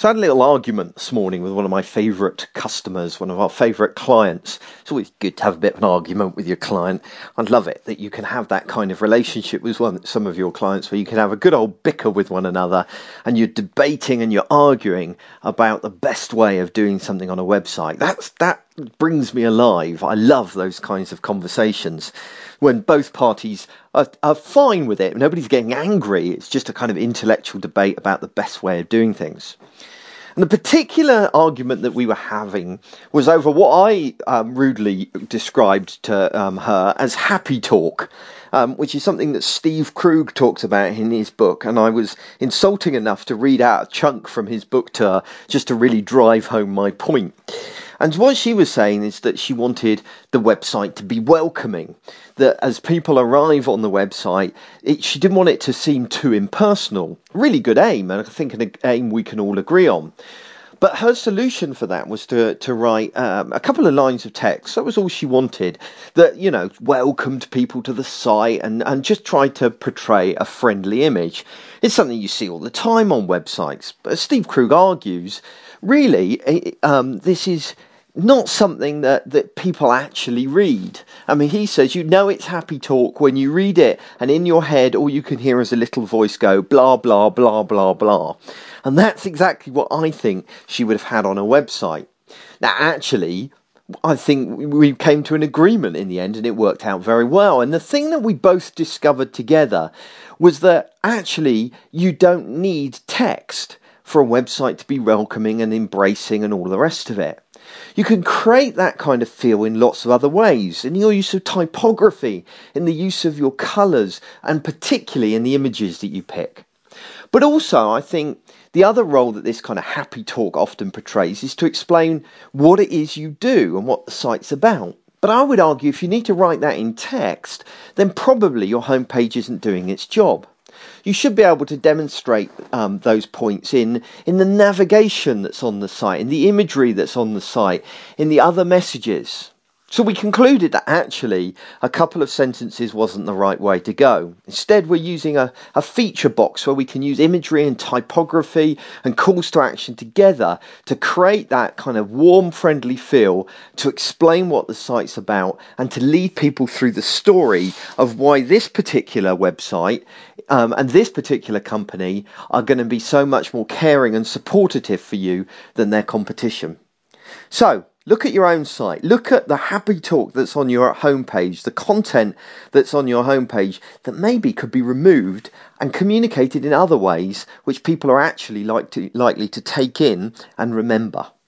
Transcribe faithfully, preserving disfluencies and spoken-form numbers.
So I had a little argument this morning with one of my favourite customers, one of our favourite clients. It's always good to have a bit of an argument with your client. I love it that you can have that kind of relationship with one, some of your clients where you can have a good old bicker with one another and you're debating and you're arguing about the best way of doing something on a website. That's, that brings me alive. I love those kinds of conversations when both parties are, are fine with it. Nobody's getting angry. It's just a kind of intellectual debate about the best way of doing things. And the particular argument that we were having was over what I um, rudely described to um, her as happy talk, um, which is something that Steve Krug talks about in his book. And I was insulting enough to read out a chunk from his book to her just to really drive home my point. And what she was saying is that she wanted the website to be welcoming, that as people arrive on the website, it, she didn't want it to seem too impersonal. Really good aim, and I think an aim we can all agree on. But her solution for that was to, to write um, a couple of lines of text. That was all she wanted, that, you know, welcomed people to the site and, and just tried to portray a friendly image. It's something you see all the time on websites. But as Steve Krug argues, really, um, this is not something that, that people actually read. I mean, he says, you know it's happy talk when you read it, and in your head, all you can hear is a little voice go, blah, blah, blah, blah, blah. And that's exactly what I think she would have had on a website. Now, actually, I think we came to an agreement in the end, and it worked out very well. And the thing that we both discovered together was that actually you don't need text for a website to be welcoming and embracing and all the rest of it. You can create that kind of feel in lots of other ways, in your use of typography, in the use of your colours, and particularly in the images that you pick. But also, I think the other role that this kind of happy talk often portrays is to explain what it is you do and what the site's about. But I would argue if you need to write that in text, then probably your homepage isn't doing its job. You should be able to demonstrate um, those points in, in the navigation that's on the site, in the imagery that's on the site, in the other messages. So we concluded that actually a couple of sentences wasn't the right way to go. Instead, we're using a, a feature box where we can use imagery and typography and calls to action together to create that kind of warm, friendly feel, to explain what the site's about and to lead people through the story of why this particular website um, and this particular company are going to be so much more caring and supportive for you than their competition. So, look at your own site. Look at the happy talk that's on your homepage, the content that's on your homepage that maybe could be removed and communicated in other ways which people are actually like to, likely to take in and remember.